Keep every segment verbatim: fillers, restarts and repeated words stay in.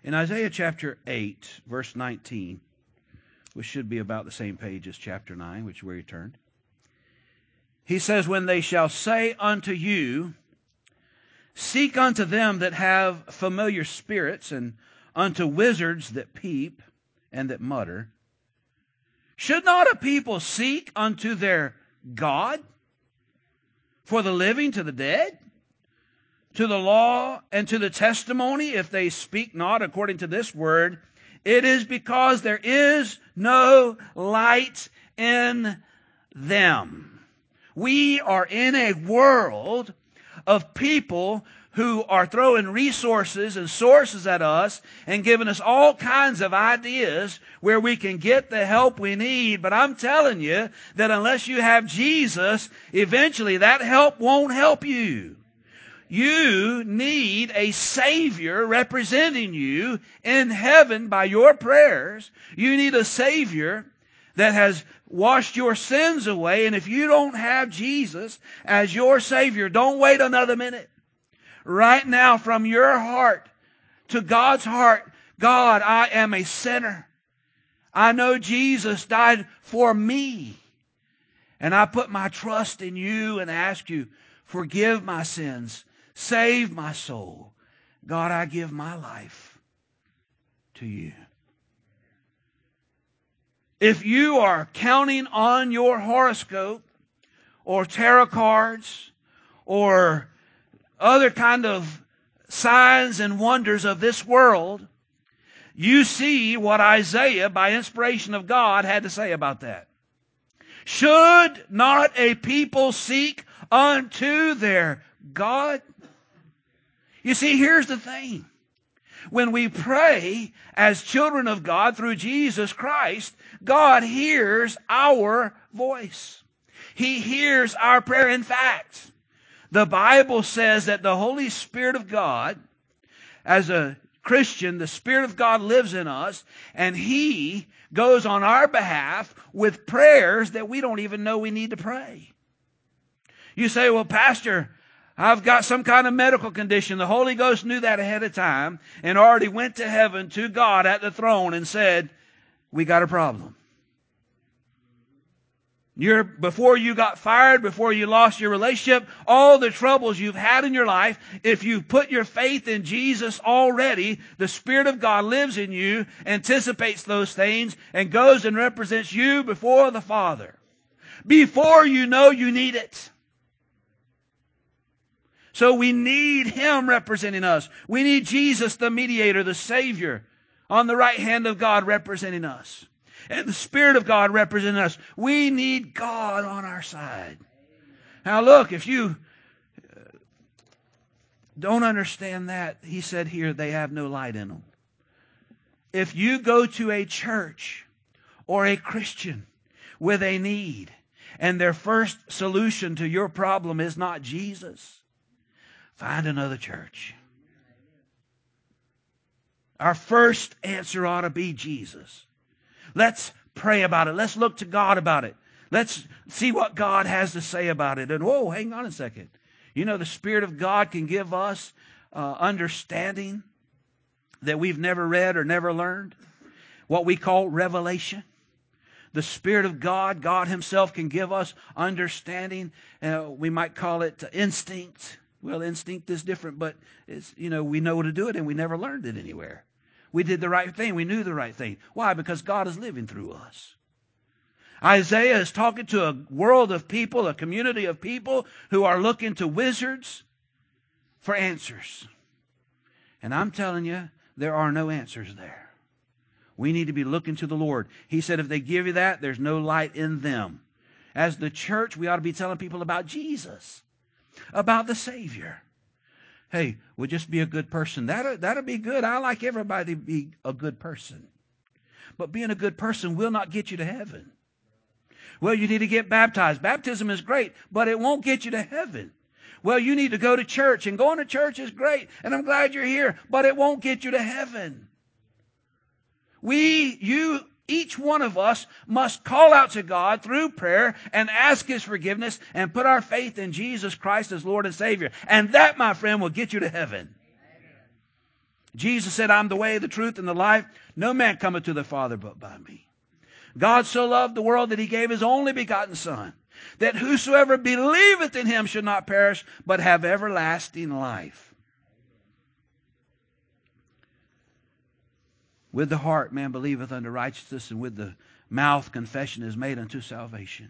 In Isaiah chapter eight, verse nineteen, which should be about the same page as chapter nine, which is where he turned, he says, when they shall say unto you, seek unto them that have familiar spirits, and unto wizards that peep and that mutter, should not a people seek unto their God for the living to the dead, to the law and to the testimony, if they speak not according to this word? It is because there is no light in them. We are in a world of people who are throwing resources and sources at us and giving us all kinds of ideas where we can get the help we need. But I'm telling you that unless you have Jesus, eventually that help won't help you. You need a Savior representing you in heaven by your prayers. You need a Savior that has washed your sins away. And if you don't have Jesus as your Savior, don't wait another minute. Right now, from your heart to God's heart, God, I am a sinner. I know Jesus died for me. And I put my trust in you and ask you, forgive my sins. Save my soul. God, I give my life to you. If you are counting on your horoscope or tarot cards or other kind of signs and wonders of this world, you see what Isaiah, by inspiration of God, had to say about that. Should not a people seek unto their God? You see, here's the thing. When we pray as children of God through Jesus Christ, God hears our voice. He hears our prayer. In fact, the Bible says that the Holy Spirit of God, as a Christian, the Spirit of God lives in us, and He goes on our behalf with prayers that we don't even know we need to pray. You say, well, Pastor, I've got some kind of medical condition. The Holy Ghost knew that ahead of time and already went to heaven to God at the throne and said, we got a problem. You're, before you got fired, before you lost your relationship, all the troubles you've had in your life, if you put your faith in Jesus already, the Spirit of God lives in you, anticipates those things, and goes and represents you before the Father. Before you know you need it. So we need Him representing us. We need Jesus, the mediator, the Savior, on the right hand of God representing us. And the Spirit of God representing us. We need God on our side. Now look, if you don't understand that, He said here, they have no light in them. If you go to a church or a Christian with a need, and their first solution to your problem is not Jesus, find another church. Our first answer ought to be Jesus. Let's pray about it. Let's look to God about it. Let's see what God has to say about it. And whoa, hang on a second. You know, the Spirit of God can give us uh, understanding that we've never read or never learned. What we call revelation. The Spirit of God, God Himself can give us understanding. Uh, we might call it instinct. Well, instinct is different, but it's, you know, we know to do it and we never learned it anywhere. We did the right thing. We knew the right thing. Why? Because God is living through us. Isaiah is talking to a world of people, a community of people who are looking to wizards for answers. And I'm telling you, there are no answers there. We need to be looking to the Lord. He said if they give you that, there's no light in them. As the church, we ought to be telling people about Jesus, about the Savior. Hey, we'll just be a good person. That'll, that'll be good. I like everybody to be a good person. But being a good person will not get you to heaven. Well, you need to get baptized. Baptism is great, but it won't get you to heaven. Well, you need to go to church, and going to church is great, and I'm glad you're here, but it won't get you to heaven. We, you, each one of us must call out to God through prayer and ask His forgiveness and put our faith in Jesus Christ as Lord and Savior. And that, my friend, will get you to heaven. Jesus said, I'm the way, the truth, and the life. No man cometh to the Father but by me. God so loved the world that he gave his only begotten Son, that whosoever believeth in him should not perish, but have everlasting life. With the heart man believeth unto righteousness, and with the mouth confession is made unto salvation.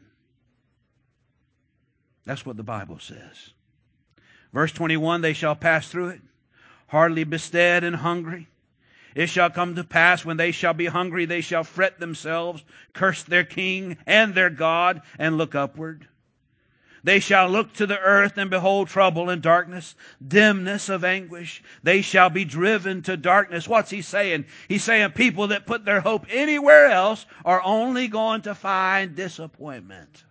That's what the Bible says. Verse twenty-one, they shall pass through it, hardly bestead and hungry. It shall come to pass, when they shall be hungry, they shall fret themselves, curse their king and their God, and look upward. They shall look to the earth and behold trouble and darkness, dimness of anguish. They shall be driven to darkness. What's he saying? He's saying people that put their hope anywhere else are only going to find disappointment.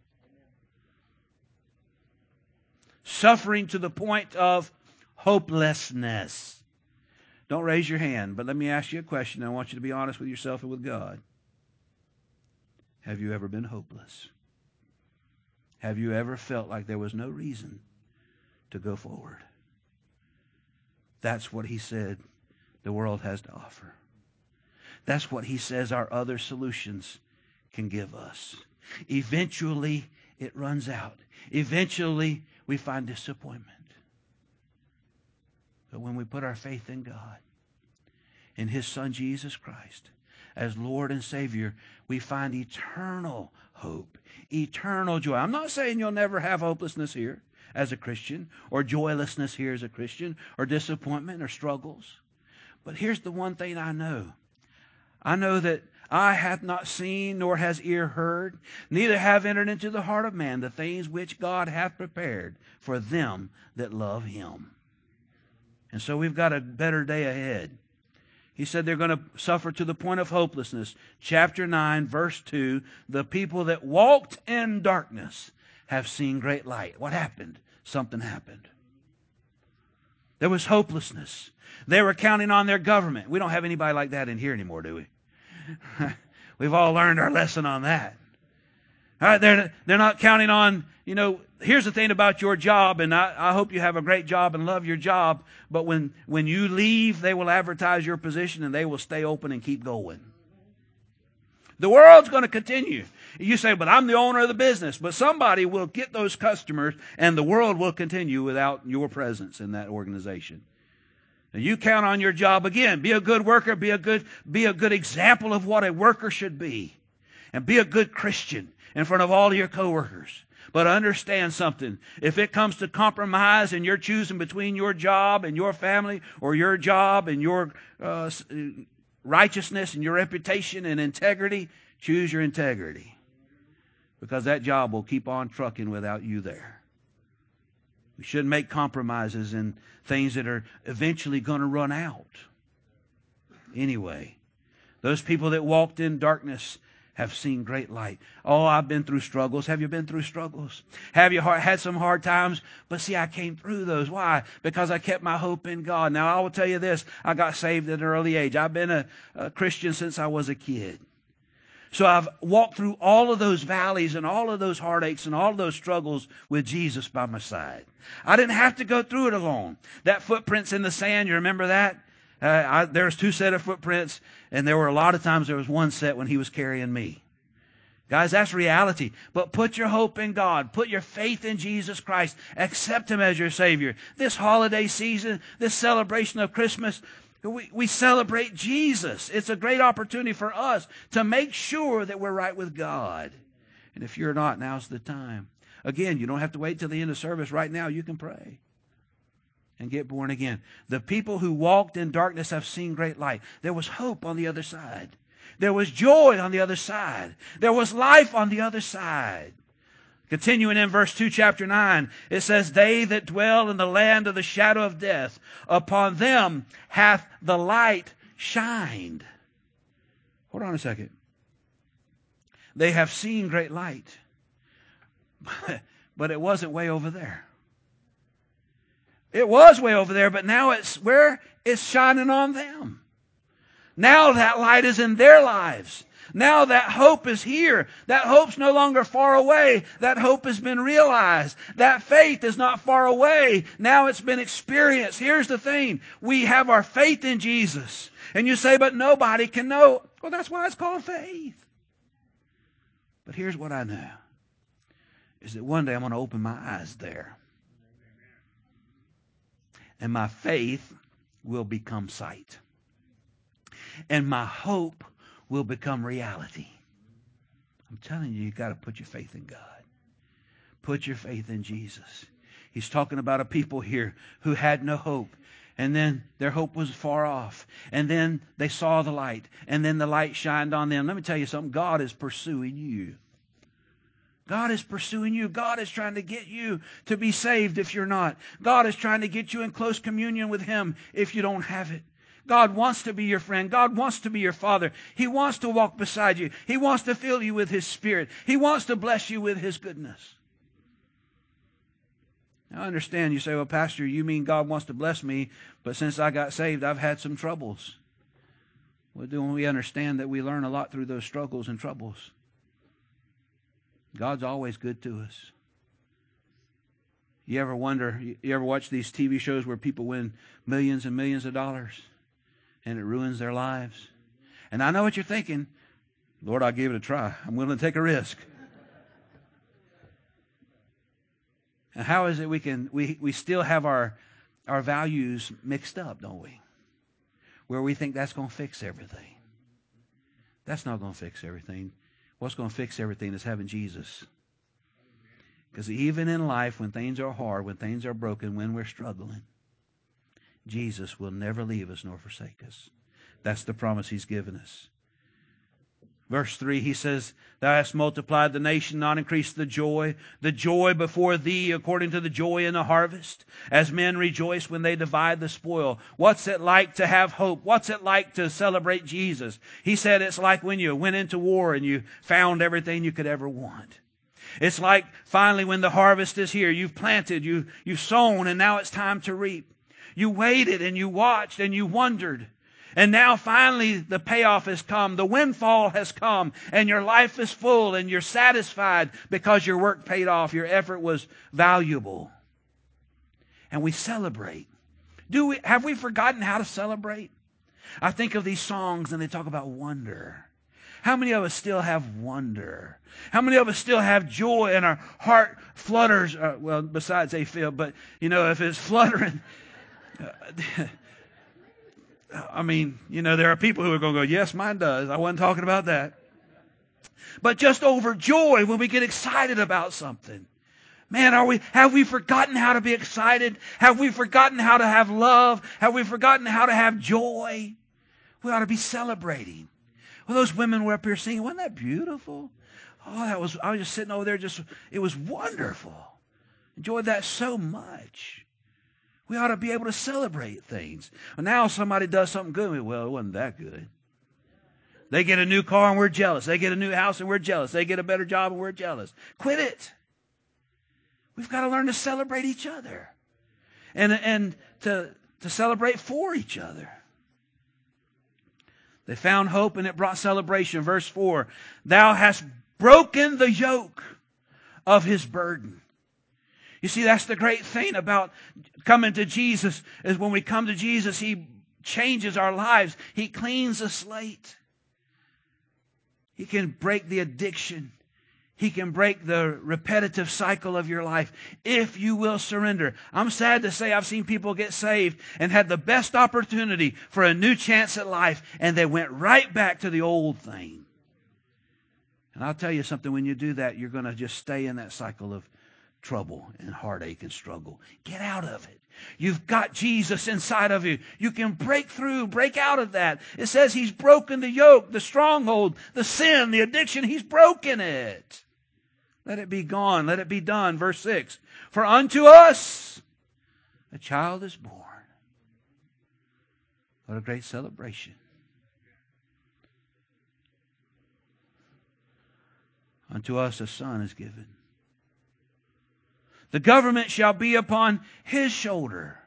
Suffering to the point of hopelessness. Don't raise your hand, but let me ask you a question. I want you to be honest with yourself and with God. Have you ever been hopeless? Have you ever felt like there was no reason to go forward? That's what he said the world has to offer. That's what he says our other solutions can give us. Eventually, it runs out. Eventually, we find disappointment. But when we put our faith in God, in his Son Jesus Christ, as Lord and Savior, we find eternal hope, eternal joy. I'm not saying you'll never have hopelessness here as a Christian, or joylessness here as a Christian, or disappointment or struggles. But here's the one thing I know. I know that eye hath not seen, nor has ear heard, neither have entered into the heart of man the things which God hath prepared for them that love him. And so we've got a better day ahead. He said they're going to suffer to the point of hopelessness. Chapter nine, verse two, the people that walked in darkness have seen great light. What happened? Something happened. There was hopelessness. They were counting on their government. We don't have anybody like that in here anymore, do we? We've all learned our lesson on that. All right, they're, they're not counting on, you know, here's the thing about your job, and I, I hope you have a great job and love your job, but when, when you leave, they will advertise your position and they will stay open and keep going. The world's going to continue. You say, but I'm the owner of the business. But somebody will get those customers and the world will continue without your presence in that organization. And you count on your job again. Be a good worker. Be a good, be a good example of what a worker should be. And be a good Christian in front of all of your coworkers. But understand something. If it comes to compromise and you're choosing between your job and your family, or your job and your uh, righteousness and your reputation and integrity, choose your integrity. Because that job will keep on trucking without you there. We shouldn't make compromises in things that are eventually going to run out. Anyway, those people that walked in darkness have seen great light. Oh, I've been through struggles. Have you been through struggles? Have you had some hard times? But see, I came through those. Why? Because I kept my hope in God. Now, I will tell you this. I got saved at an early age. I've been a, a Christian since I was a kid. So I've walked through all of those valleys and all of those heartaches and all of those struggles with Jesus by my side. I didn't have to go through it alone. That footprints in the sand, you remember that? Uh, I, there was two set of footprints, and there were a lot of times there was one set when he was carrying me. Guys, that's reality. But put your hope in God. Put your faith in Jesus Christ. Accept him as your Savior. This holiday season, this celebration of Christmas, we, we celebrate Jesus. It's a great opportunity for us to make sure that we're right with God. And if you're not, now's the time. Again, you don't have to wait till the end of service. Right now, you can pray and get born again. The people who walked in darkness have seen great light. There was hope on the other side. There was joy on the other side. There was life on the other side. Continuing in verse two, chapter nine, it says, they that dwell in the land of the shadow of death, upon them hath the light shined. Hold on a second. They have seen great light. But it wasn't way over there. It was way over there, but now it's where it's shining on them. Now that light is in their lives. Now that hope is here. That hope's no longer far away. That hope has been realized. That faith is not far away. Now it's been experienced. Here's the thing. We have our faith in Jesus. And you say, but nobody can know. Well, that's why it's called faith. But here's what I know. Is that one day I'm going to open my eyes there. And my faith will become sight. And my hope will become reality. I'm telling you, you've got to put your faith in God. Put your faith in Jesus. He's talking about a people here who had no hope. And then their hope was far off. And then they saw the light. And then the light shined on them. Let me tell you something. God is pursuing you. God is pursuing you. God is trying to get you to be saved if you're not. God is trying to get you in close communion with Him if you don't have it. God wants to be your friend. God wants to be your Father. He wants to walk beside you. He wants to fill you with His Spirit. He wants to bless you with His goodness. Now, I understand you say, well, Pastor, you mean God wants to bless me, but since I got saved, I've had some troubles. Well, don't we understand that we learn a lot through those struggles and troubles? God's always good to us. You ever wonder, you ever watch these T V shows where people win millions and millions of dollars and it ruins their lives? And I know what you're thinking. Lord, I'll give it a try. I'm willing to take a risk. And how is it we can, we, we still have our, our values mixed up, don't we? Where we think that's going to fix everything. That's not going to fix everything. What's going to fix everything is having Jesus. Because even in life, when things are hard, when things are broken, when we're struggling, Jesus will never leave us nor forsake us. That's the promise He's given us. Verse three, He says, Thou hast multiplied the nation, not increased the joy. The joy before Thee, according to the joy in the harvest, as men rejoice when they divide the spoil. What's it like to have hope? What's it like to celebrate Jesus? He said it's like when you went into war and you found everything you could ever want. It's like finally when the harvest is here. You've planted, you, you've sown, and now it's time to reap. You waited and you watched and you wondered. And now finally the payoff has come. The windfall has come. And your life is full and you're satisfied because your work paid off. Your effort was valuable. And we celebrate. Do we, have we forgotten how to celebrate? I think of these songs and they talk about wonder. How many of us still have wonder? How many of us still have joy and our heart flutters? Uh, well, besides they feel, but you know, if it's fluttering, uh, I mean, you know, there are people who are going to go, yes, mine does. I wasn't talking about that. But just overjoyed when we get excited about something. Man, are we, have we forgotten how to be excited? Have we forgotten how to have love? Have we forgotten how to have joy? We ought to be celebrating. Well, those women were up here singing. Wasn't that beautiful? Oh, that was, I was just sitting over there just, it was wonderful. Enjoyed that so much. We ought to be able to celebrate things. Well, now somebody does something good. We, well, it wasn't that good. They get a new car and we're jealous. They get a new house and we're jealous. They get a better job and we're jealous. Quit it. We've got to learn to celebrate each other. And, and to, to celebrate for each other. They found hope and it brought celebration. Verse four, Thou hast broken the yoke of his burden. You see, that's the great thing about coming to Jesus, is when we come to Jesus, He changes our lives. He cleans the slate. He can break the addiction. He can break the repetitive cycle of your life if you will surrender. I'm sad to say I've seen people get saved and had the best opportunity for a new chance at life, and they went right back to the old thing. And I'll tell you something, when you do that, you're going to just stay in that cycle of trouble and heartache and struggle. Get out of it. You've got Jesus inside of you. You can break through, break out of that. It says He's broken the yoke, the stronghold, the sin, the addiction. He's broken it. Let it be gone. Let it be done. Verse six. For unto us a child is born. What a great celebration. Unto us a son is given. The government shall be upon His shoulder.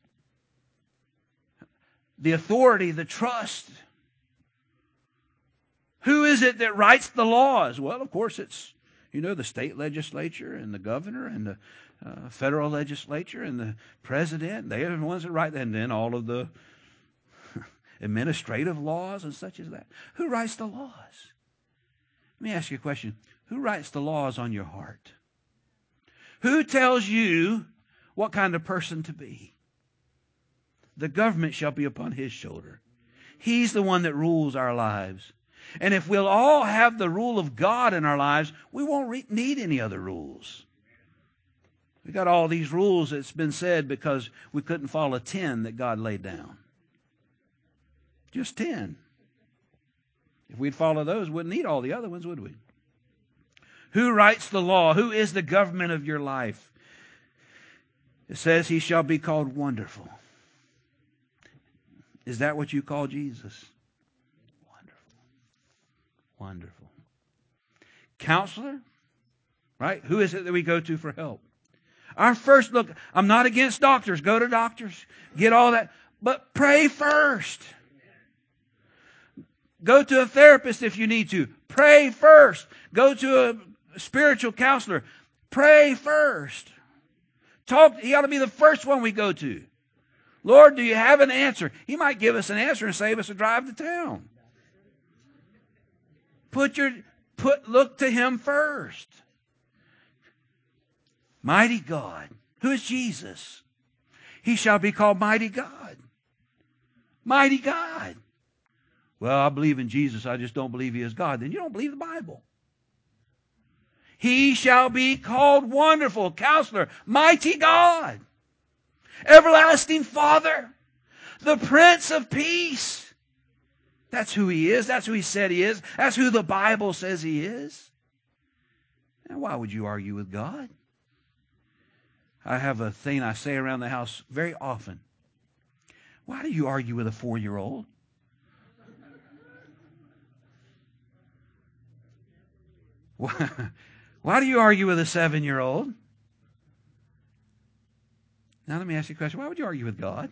The authority, the trust, Who is it that writes the laws? Well, of course, it's, you know, the state legislature and the governor and the uh, federal legislature and the president. They are the ones that write that. And then all of the administrative laws and such as that. Who writes the laws? Let me ask you a question. Who writes the laws on your heart? Who tells you what kind of person to be? The government shall be upon his shoulder. He's the one that rules our lives. And if we'll all have the rule of God in our lives, we won't re- need any other rules. We got all these rules that's been said because we couldn't follow ten that God laid down. Just ten. If we'd follow those, we wouldn't need all the other ones, would we? Who writes the law? Who is the government of your life? It says he shall be called Wonderful. Is that what you call Jesus? Wonderful. Wonderful. Counselor? Right? Who is it that we go to for help? Our first look, I'm not against doctors. Go to doctors. Get all that. But pray first. Go to a therapist if you need to. Pray first. Go to a spiritual counselor. Pray first. Talk. He ought to be the first one we go to. Lord, do you have an answer? He might give us an answer and save us a drive to town. Put your put look to him first. Mighty God. Who is Jesus? He shall be called Mighty God. Mighty God. Well, I believe in Jesus. I just don't believe he is God. Then you don't believe the Bible. He shall be called Wonderful, Counselor, Mighty God, Everlasting Father, the Prince of Peace. That's who he is. That's who he said he is. That's who the Bible says he is. And why would you argue with God? I have a thing I say around the house very often. Why do you argue with a four-year-old? Why do you argue with a seven-year-old? Now let me ask you a question. Why would you argue with God?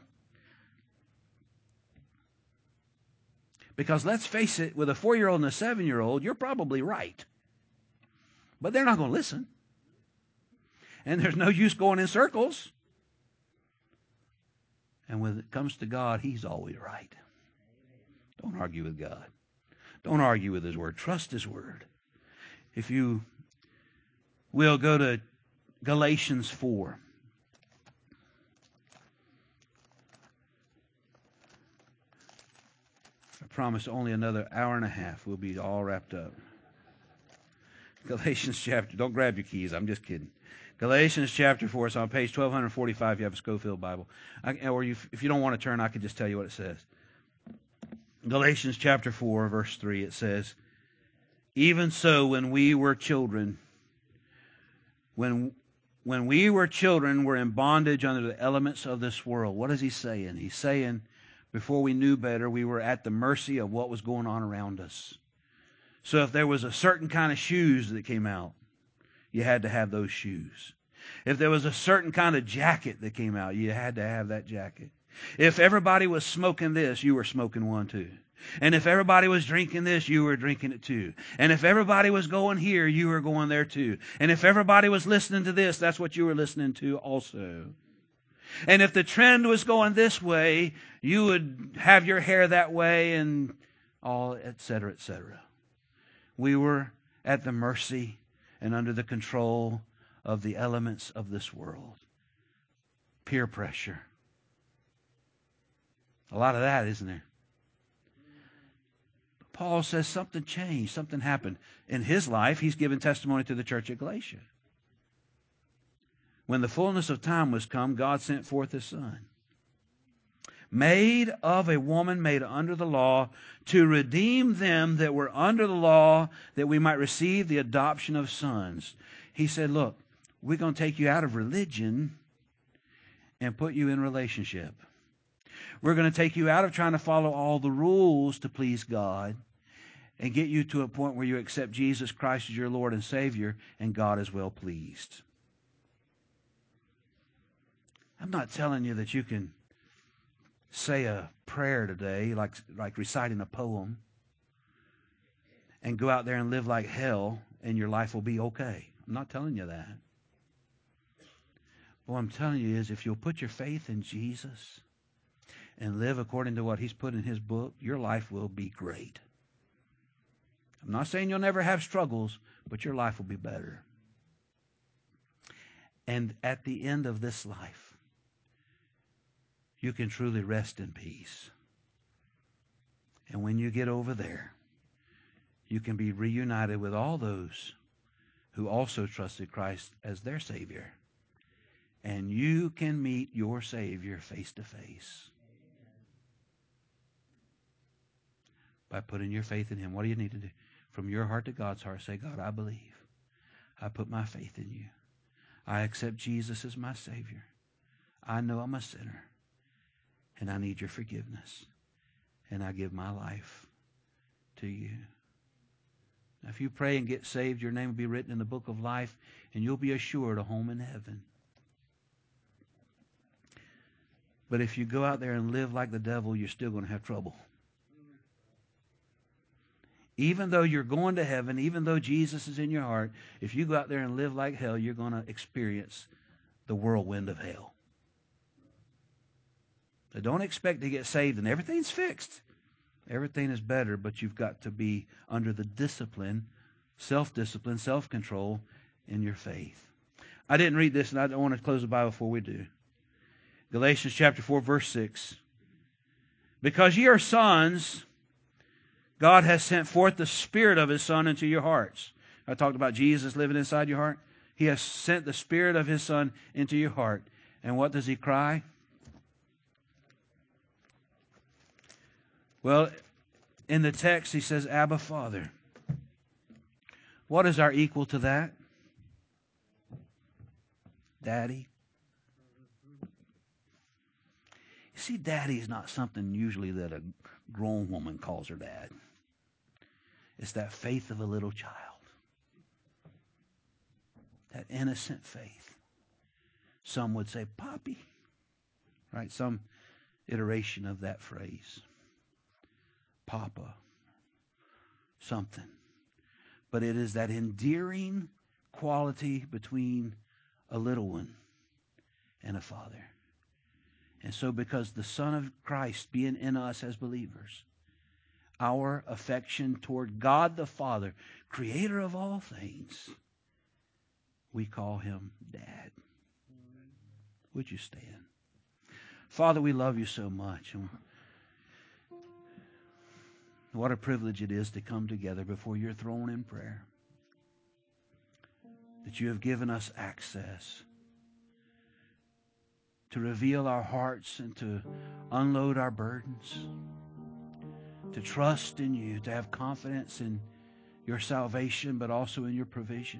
Because let's face it, with a four-year-old and a seven-year-old, you're probably right. But they're not going to listen. And there's no use going in circles. And when it comes to God, he's always right. Don't argue with God. Don't argue with his word. Trust his word. If you will, go to Galatians four. I promise only another hour and a half. We'll be all wrapped up. Galatians chapter, don't grab your keys. I'm just kidding. Galatians chapter four. It's on page twelve forty-five if you have a Schofield Bible. I, or you, if you don't want to turn, I could just tell you what it says. Galatians chapter four, verse three, it says, even so, when we were children, when, when we were children, we're in bondage under the elements of this world. What is he saying? He's saying, before we knew better, we were at the mercy of what was going on around us. So if there was a certain kind of shoes that came out, you had to have those shoes. If there was a certain kind of jacket that came out, you had to have that jacket. If everybody was smoking this, you were smoking one too. And if everybody was drinking this, you were drinking it too. And if everybody was going here, you were going there too. And if everybody was listening to this, that's what you were listening to also. And if the trend was going this way, you would have your hair that way and all, et cetera, et cetera. We were at the mercy and under the control of the elements of this world. Peer pressure. A lot of that, isn't there? Paul says something changed, something happened. In his life, he's given testimony to the church at Galatia. When the fullness of time was come, God sent forth his Son, made of a woman made under the law, to redeem them that were under the law, that we might receive the adoption of sons. He said, look, we're going to take you out of religion and put you in relationship. We're going to take you out of trying to follow all the rules to please God and get you to a point where you accept Jesus Christ as your Lord and Savior, and God is well pleased. I'm not telling you that you can say a prayer today, like, like reciting a poem, and go out there and live like hell and your life will be okay. I'm not telling you that. What I'm telling you is if you'll put your faith in Jesus and live according to what He's put in His book, your life will be great. I'm not saying you'll never have struggles, but your life will be better. And at the end of this life, you can truly rest in peace. And when you get over there, you can be reunited with all those who also trusted Christ as their Savior. And you can meet your Savior face to face by putting your faith in Him. What do you need to do? From your heart to God's heart, say, God, I believe. I put my faith in you. I accept Jesus as my Savior. I know I'm a sinner, and I need your forgiveness. And I give my life to you. Now, if you pray and get saved, your name will be written in the book of life, and you'll be assured a home in heaven. But if you go out there and live like the devil, you're still going to have trouble. Even though you're going to heaven, even though Jesus is in your heart, if you go out there and live like hell, you're going to experience the whirlwind of hell. So don't expect to get saved and everything's fixed. Everything is better, but you've got to be under the discipline, self-discipline, self-control in your faith. I didn't read this, and I don't want to close the Bible before we do. Galatians chapter four, verse six. Because ye are sons, God has sent forth the Spirit of His Son into your hearts. I talked about Jesus living inside your heart. He has sent the Spirit of His Son into your heart. And what does He cry? Well, in the text, He says, Abba, Father. What is our equal to that? Daddy. You see, daddy is not something usually that a grown woman calls her dad. It's that faith of a little child. That innocent faith. Some would say, Poppy. Right? Some iteration of that phrase. Papa. Something. But it is that endearing quality between a little one and a father. And so because the Son of Christ being in us as believers, our affection toward God the Father, creator of all things, we call Him Dad. Would you stand? Father, we love you so much. And what a privilege it is to come together before your throne in prayer. That you have given us access to reveal our hearts and to unload our burdens, to trust in you, to have confidence in your salvation, but also in your provision.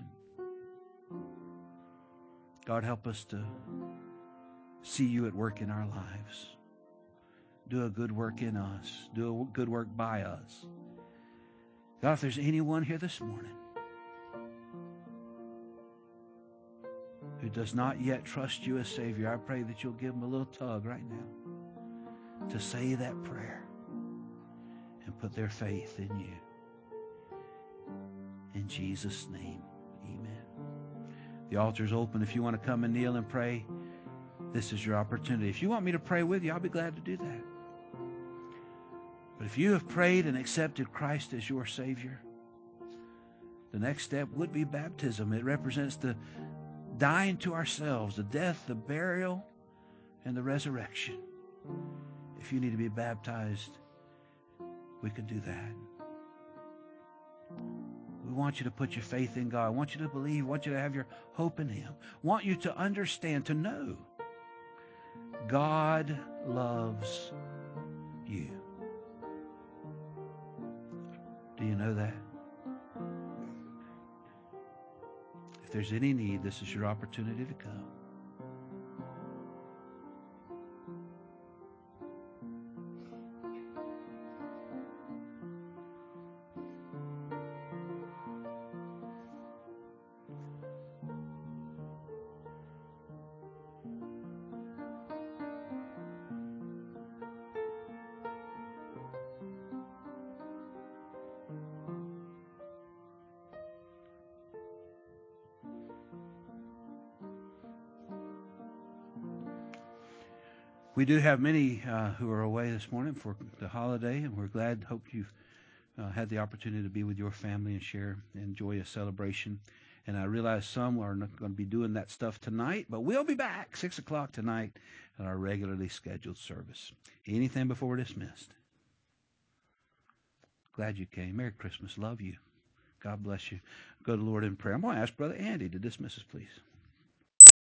God, help us to see you at work in our lives. Do a good work in us. Do a good work by us. God, if there's anyone here this morning who does not yet trust you as Savior, I pray that you'll give them a little tug right now to say that prayer and put their faith in you. In Jesus' name, amen. The altar is open. If you want to come and kneel and pray, this is your opportunity. If you want me to pray with you, I'll be glad to do that. But if you have prayed and accepted Christ as your Savior, the next step would be baptism. It represents the dying to ourselves, the death, the burial, and the resurrection. If you need to be baptized, we can do that. We want you to put your faith in God. I want you to believe. I want you to have your hope in Him. I want you to understand, to know God loves you. Do you know that? If there's any need, this is your opportunity to come. We do have many uh, who are away this morning for the holiday, and we're glad, hope you've uh, had the opportunity to be with your family and share, enjoy a celebration. And I realize some are not going to be doing that stuff tonight, but we'll be back six o'clock tonight at our regularly scheduled service. Anything before we're dismissed? Glad you came. Merry Christmas. Love you. God bless you. Go to the Lord in prayer. I'm going to ask Brother Andy to dismiss us, please.